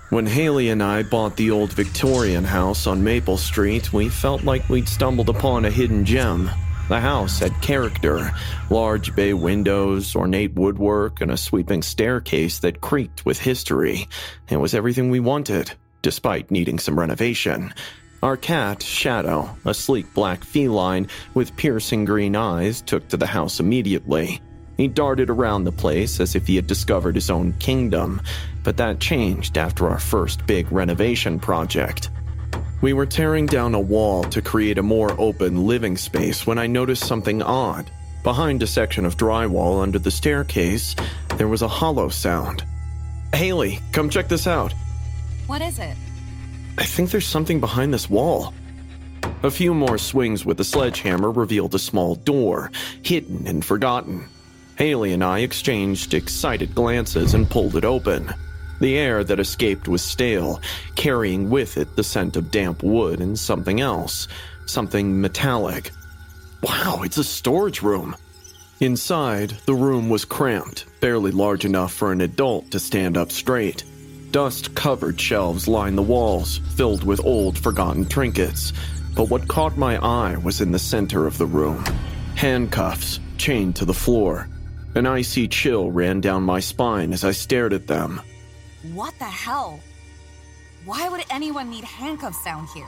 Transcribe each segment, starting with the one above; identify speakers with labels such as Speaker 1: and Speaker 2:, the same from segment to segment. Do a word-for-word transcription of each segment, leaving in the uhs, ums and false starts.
Speaker 1: When Haley and I bought the old Victorian house on Maple Street, we felt like we'd stumbled upon a hidden gem. The house had character, large bay windows, ornate woodwork, and a sweeping staircase that creaked with history. It was everything we wanted, despite needing some renovation. Our cat, Shadow, a sleek black feline with piercing green eyes, took to the house immediately. He darted around the place as if he had discovered his own kingdom, but that changed after our first big renovation project. We were tearing down a wall to create a more open living space when I noticed something odd. Behind a section of drywall under the staircase, there was a hollow sound. Haley, come check this out.
Speaker 2: What is it?
Speaker 1: I think there's something behind this wall. A few more swings with the sledgehammer revealed a small door, hidden and forgotten. Haley and I exchanged excited glances and pulled it open. The air that escaped was stale, carrying with it the scent of damp wood and something else, something metallic. Wow, it's a storage room. Inside, the room was cramped, barely large enough for an adult to stand up straight. Dust-covered shelves lined the walls, filled with old, forgotten trinkets. But what caught my eye was in the center of the room. Handcuffs, chained to the floor. An icy chill ran down my spine as I stared at them.
Speaker 2: What the hell? Why would anyone need handcuffs down here?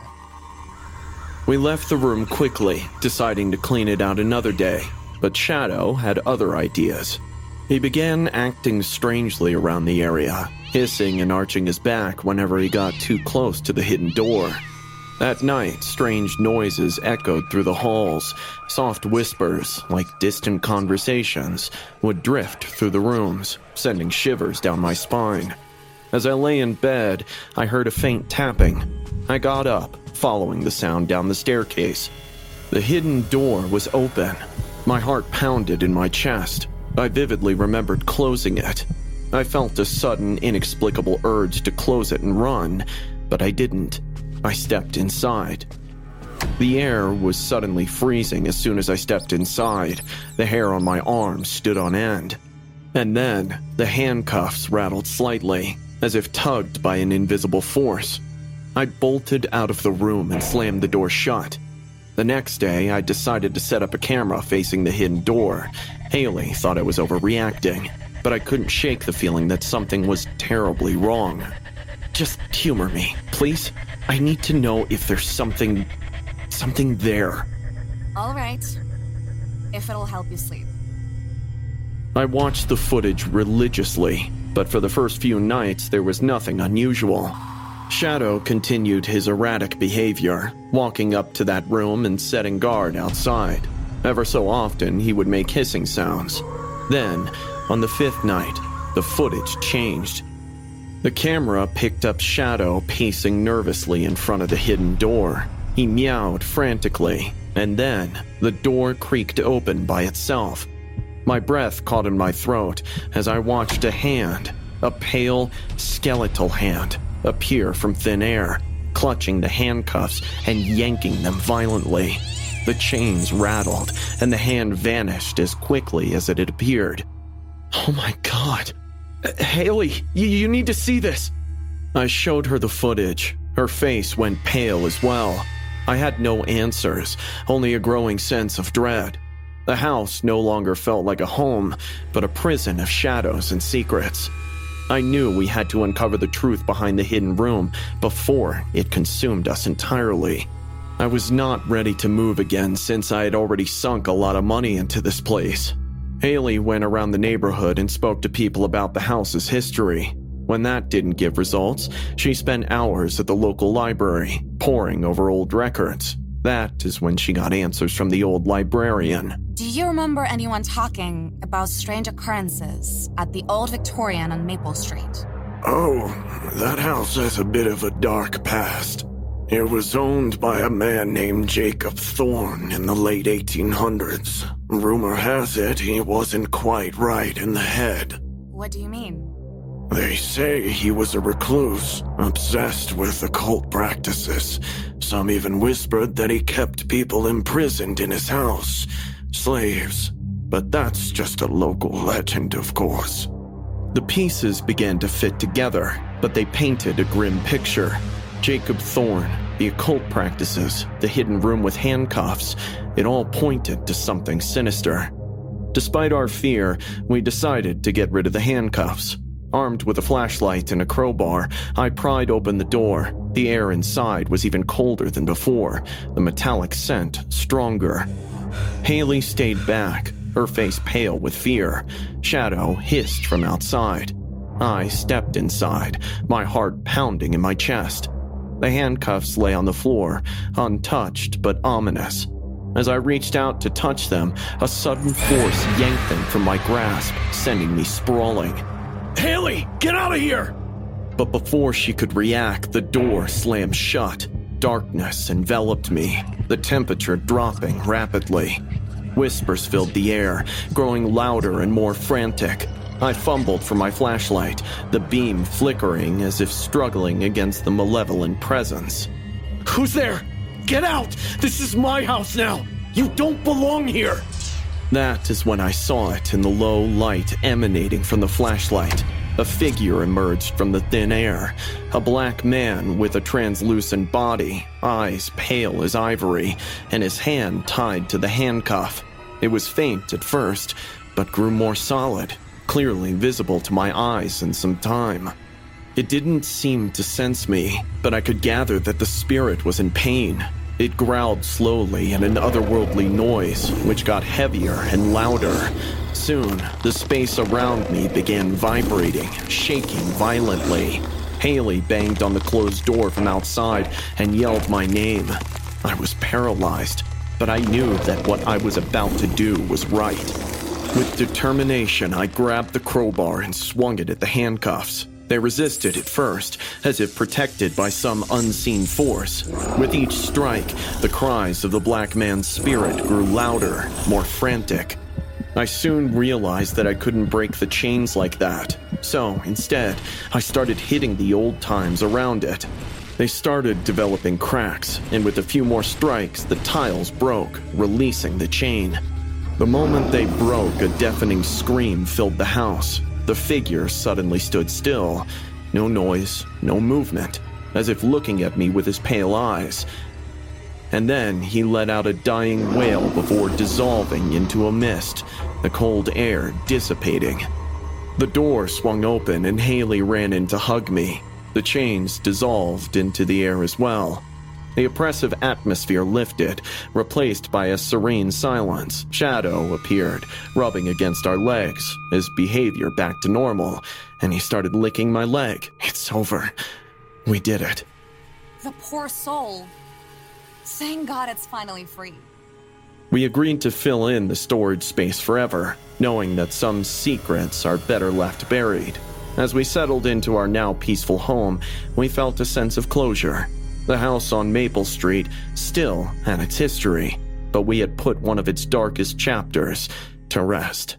Speaker 1: We left the room quickly, deciding to clean it out another day, but Shadow had other ideas. He began acting strangely around the area, hissing and arching his back whenever he got too close to the hidden door. That night, strange noises echoed through the halls. Soft whispers, like distant conversations, would drift through the rooms, sending shivers down my spine. As I lay in bed, I heard a faint tapping. I got up, following the sound down the staircase. The hidden door was open. My heart pounded in my chest. I vividly remembered closing it. I felt a sudden, inexplicable urge to close it and run, but I didn't. I stepped inside. The air was suddenly freezing as soon as I stepped inside. The hair on my arms stood on end. And then, the handcuffs rattled slightly, as if tugged by an invisible force. I bolted out of the room and slammed the door shut. The next day, I decided to set up a camera facing the hidden door. Haley thought I was overreacting, but I couldn't shake the feeling that something was terribly wrong. Just humor me, please. I need to know if there's something... something there.
Speaker 2: All right. If it'll help you sleep.
Speaker 1: I watched the footage religiously, but for the first few nights there was nothing unusual. Shadow continued his erratic behavior, walking up to that room and setting guard outside. Ever so often, he would make hissing sounds. Then, on the fifth night, the footage changed. The camera picked up Shadow pacing nervously in front of the hidden door. He meowed frantically, and then the door creaked open by itself. My breath caught in my throat as I watched a hand, a pale, skeletal hand, appear from thin air, clutching the handcuffs and yanking them violently. The chains rattled, and the hand vanished as quickly as it had appeared. Oh my God. Haley, you, you need to see this. I showed her the footage. Her face went pale as well. I had no answers, only a growing sense of dread. The house no longer felt like a home, but a prison of shadows and secrets. I knew we had to uncover the truth behind the hidden room before it consumed us entirely. I was not ready to move again since I had already sunk a lot of money into this place. Haley went around the neighborhood and spoke to people about the house's history. When that didn't give results, she spent hours at the local library, poring over old records. That is when she got answers from the old librarian.
Speaker 2: Do you remember anyone talking about strange occurrences at the old Victorian on Maple Street?
Speaker 3: Oh, that house has a bit of a dark past. It was owned by a man named Jacob Thorne in the late eighteen hundreds. Rumor has it he wasn't quite right in the head.
Speaker 2: What do you mean?
Speaker 3: They say he was a recluse, obsessed with occult practices. Some even whispered that he kept people imprisoned in his house, slaves. But that's just a local legend, of course.
Speaker 1: The pieces began to fit together. but they painted a grim picture. Jacob Thorne, the occult practices, the hidden room with handcuffs, it all pointed to something sinister. Despite our fear, we decided to get rid of the handcuffs. Armed with a flashlight and a crowbar, I pried open the door. The air inside was even colder than before, the metallic scent stronger. Haley stayed back, her face pale with fear. Shadow hissed from outside. I stepped inside, my heart pounding in my chest. The handcuffs lay on the floor, untouched but ominous. As I reached out to touch them, a sudden force yanked them from my grasp, sending me sprawling. "Haley, get out of here!" But before she could react, the door slammed shut. Darkness enveloped me, the temperature dropping rapidly. Whispers filled the air, growing louder and more frantic. I fumbled for my flashlight, the beam flickering as if struggling against the malevolent presence. "Who's there? Get out! This is my house now! You don't belong here!" That is when I saw it in the low light emanating from the flashlight. A figure emerged from the thin air, a black man with a translucent body, eyes pale as ivory, and his hand tied to the handcuff. It was faint at first, but grew more solid, clearly visible to my eyes in some time. It didn't seem to sense me, but I could gather that the spirit was in pain. It growled slowly in an otherworldly noise, which got heavier and louder. Soon, the space around me began vibrating, shaking violently. Haley banged on the closed door from outside and yelled my name. I was paralyzed, but I knew that what I was about to do was right. With determination, I grabbed the crowbar and swung it at the handcuffs. They resisted at first, as if protected by some unseen force. With each strike, the cries of the black man's spirit grew louder, more frantic. I soon realized that I couldn't break the chains like that. So, instead, I started hitting the old times around it. They started developing cracks, and with a few more strikes, the tiles broke, releasing the chain. The moment they broke, a deafening scream filled the house. The figure suddenly stood still. No noise, no movement, as if looking at me with his pale eyes. And then he let out a dying wail before dissolving into a mist, the cold air dissipating. The door swung open and Haley ran in to hug me. The chains dissolved into the air as well. The oppressive atmosphere lifted, replaced by a serene silence. Shadow appeared, rubbing against our legs, his behavior back to normal, and he started licking my leg. "It's over. We did it."
Speaker 2: The poor soul. Thank God it's finally free.
Speaker 1: We agreed to fill in the storage space forever, knowing that some secrets are better left buried. As we settled into our now peaceful home, we felt a sense of closure. The house on Maple Street still had its history, but we had put one of its darkest chapters to rest.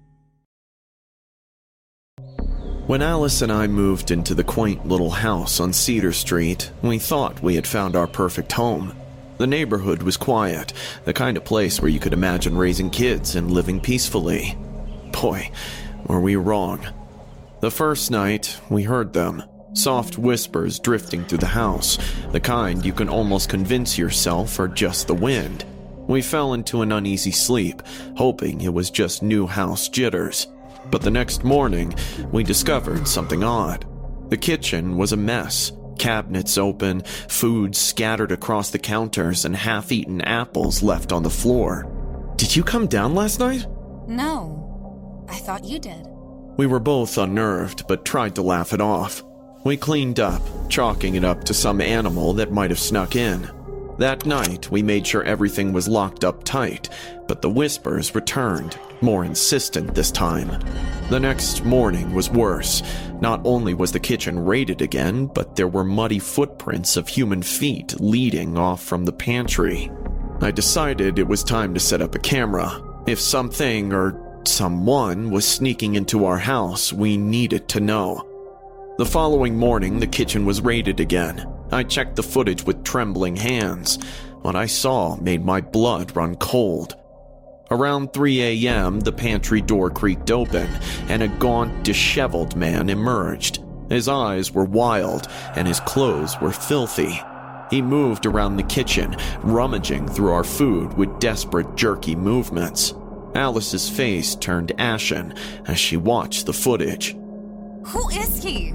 Speaker 1: When Alice and I moved into the quaint little house on Cedar Street, we thought we had found our perfect home. The neighborhood was quiet, the kind of place where you could imagine raising kids and living peacefully. Boy, were we wrong. The first night, we heard them. Soft whispers drifting through the house, the kind you can almost convince yourself are just the wind. We fell into an uneasy sleep, hoping it was just new house jitters. But the next morning, we discovered something odd. The kitchen was a mess. Cabinets open, food scattered across the counters, and half-eaten apples left on the floor. "Did you come down last night?"
Speaker 2: No, I thought you did.
Speaker 1: We were both unnerved, but tried to laugh it off. We cleaned up, chalking it up to some animal that might have snuck in. That night, we made sure everything was locked up tight, but the whispers returned, more insistent this time. The next morning was worse. Not only was the kitchen raided again, but there were muddy footprints of human feet leading off from the pantry. I decided it was time to set up a camera. If something or someone was sneaking into our house, we needed to know. The following morning, the kitchen was raided again. I checked the footage with trembling hands. What I saw made my blood run cold. Around three a.m., the pantry door creaked open, and a gaunt, disheveled man emerged. His eyes were wild, and his clothes were filthy. He moved around the kitchen, rummaging through our food with desperate, jerky movements. Alice's face turned ashen as she watched the footage.
Speaker 2: Who is he?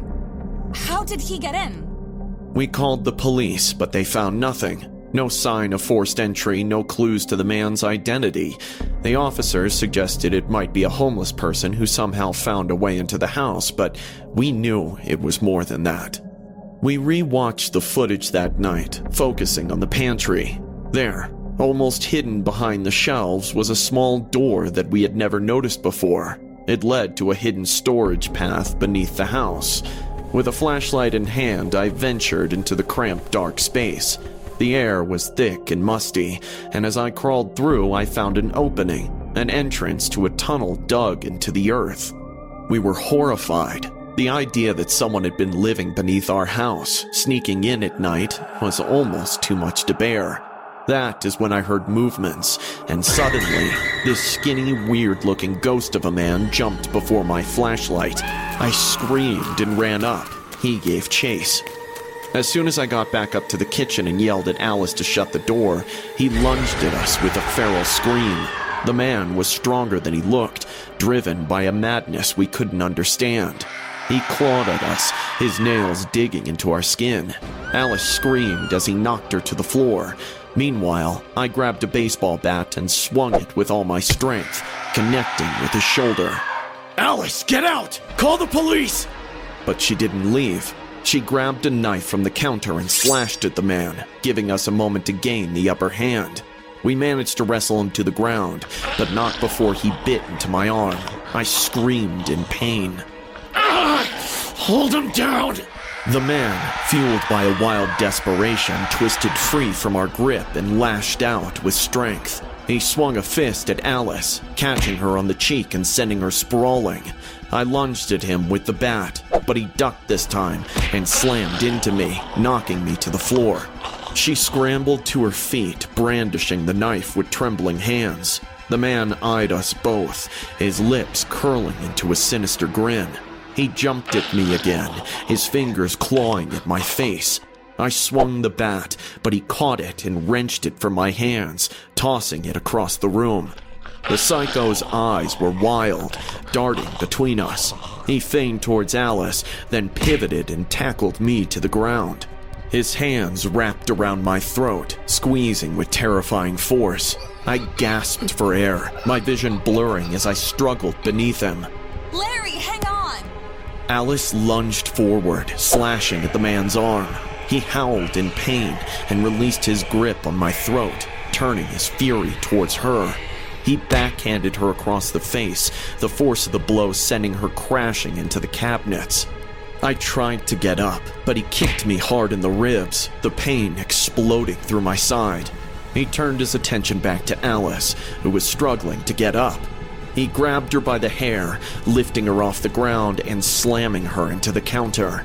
Speaker 2: How did he get in?
Speaker 1: We called the police, but they found nothing. No sign of forced entry, no clues to the man's identity. The officers suggested it might be a homeless person who somehow found a way into the house, but we knew it was more than that. We re-watched the footage that night, focusing on the pantry. There, almost hidden behind the shelves, was a small door that we had never noticed before. It led to a hidden storage path beneath the house. With a flashlight in hand, I ventured into the cramped, dark space. The air was thick and musty, and as I crawled through, I found an opening, an entrance to a tunnel dug into the earth. We were horrified. The idea that someone had been living beneath our house, sneaking in at night, was almost too much to bear. That is when I heard movements, and suddenly, this skinny, weird-looking ghost of a man jumped before my flashlight. I screamed and ran up. He gave chase. As soon as I got back up to the kitchen and yelled at Alice to shut the door, he lunged at us with a feral scream. The man was stronger than he looked, driven by a madness we couldn't understand. He clawed at us, his nails digging into our skin. Alice screamed as he knocked her to the floor. Meanwhile, I grabbed a baseball bat and swung it with all my strength, connecting with his shoulder. "Alice, get out! Call the police!" But she didn't leave. She grabbed a knife from the counter and slashed at the man, giving us a moment to gain the upper hand. We managed to wrestle him to the ground, but not before he bit into my arm. I screamed in pain. "Ah! Hold him down!" The man, fueled by a wild desperation, twisted free from our grip and lashed out with strength. He swung a fist at Alice, catching her on the cheek and sending her sprawling. I lunged at him with the bat, but he ducked this time and slammed into me, knocking me to the floor. She scrambled to her feet, brandishing the knife with trembling hands. The man eyed us both, his lips curling into a sinister grin. He jumped at me again, his fingers clawing at my face. I swung the bat, but he caught it and wrenched it from my hands, tossing it across the room. The psycho's eyes were wild, darting between us. He feigned towards Alice, then pivoted and tackled me to the ground. His hands wrapped around my throat, squeezing with terrifying force. I gasped for air, my vision blurring as I struggled beneath him.
Speaker 2: Larry, hang on!
Speaker 1: Alice lunged forward, slashing at the man's arm. He howled in pain and released his grip on my throat, turning his fury towards her. He backhanded her across the face, the force of the blow sending her crashing into the cabinets. I tried to get up, but he kicked me hard in the ribs, the pain exploding through my side. He turned his attention back to Alice, who was struggling to get up. He grabbed her by the hair, lifting her off the ground and slamming her into the counter.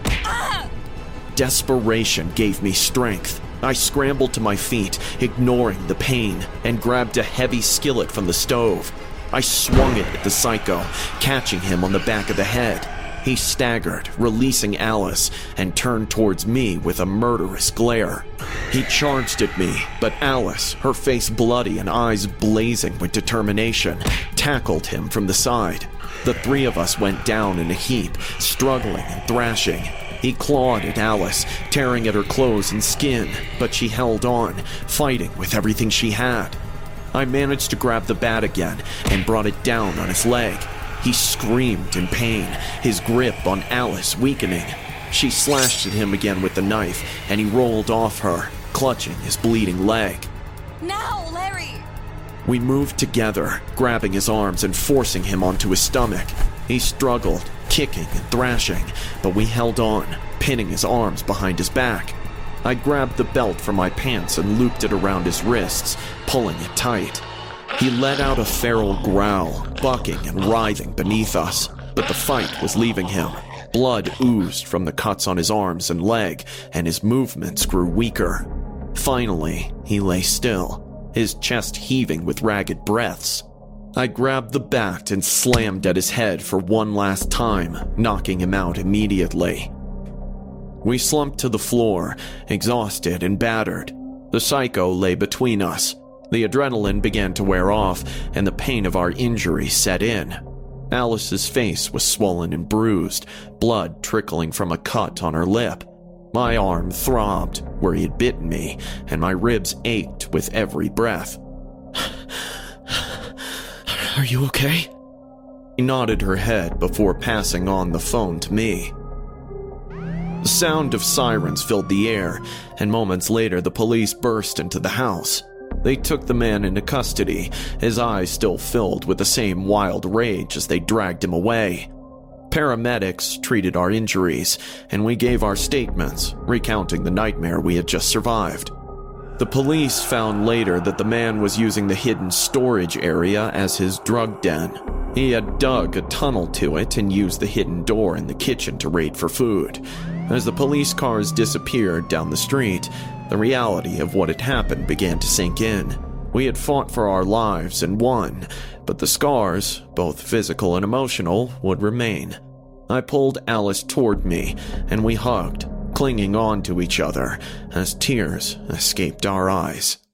Speaker 2: Ah!
Speaker 1: Desperation gave me strength. I scrambled to my feet, ignoring the pain, and grabbed a heavy skillet from the stove. I swung it at the psycho, catching him on the back of the head. He staggered, releasing Alice, and turned towards me with a murderous glare. He charged at me, but Alice, her face bloody and eyes blazing with determination, tackled him from the side. The three of us went down in a heap, struggling and thrashing. He clawed at Alice, tearing at her clothes and skin, but she held on, fighting with everything she had. I managed to grab the bat again and brought it down on his leg. He screamed in pain, his grip on Alice weakening. She slashed at him again with the knife, and he rolled off her, clutching his bleeding leg.
Speaker 2: Now, Larry!
Speaker 1: We moved together, grabbing his arms and forcing him onto his stomach. He struggled, kicking and thrashing, but we held on, pinning his arms behind his back. I grabbed the belt from my pants and looped it around his wrists, pulling it tight. He let out a feral growl, bucking and writhing beneath us, but the fight was leaving him. Blood oozed from the cuts on his arms and leg, and his movements grew weaker. Finally, he lay still, his chest heaving with ragged breaths. I grabbed the bat and slammed at his head for one last time, knocking him out immediately. We slumped to the floor, exhausted and battered. The psycho lay between us. The adrenaline began to wear off, and the pain of our injury set in. Alice's face was swollen and bruised, blood trickling from a cut on her lip. My arm throbbed where he had bitten me, and my ribs ached with every breath.
Speaker 4: Are you okay?
Speaker 1: She nodded her head before passing on the phone to me. The sound of sirens filled the air, and moments later the police burst into the house. They took the man into custody, his eyes still filled with the same wild rage as they dragged him away. Paramedics treated our injuries, and we gave our statements, recounting the nightmare we had just survived. The police found later that the man was using the hidden storage area as his drug den. He had dug a tunnel to it and used the hidden door in the kitchen to raid for food. As the police cars disappeared down the street, the reality of what had happened began to sink in. We had fought for our lives and won, but the scars, both physical and emotional, would remain. I pulled Alice toward me, and we hugged, clinging on to each other as tears escaped our eyes.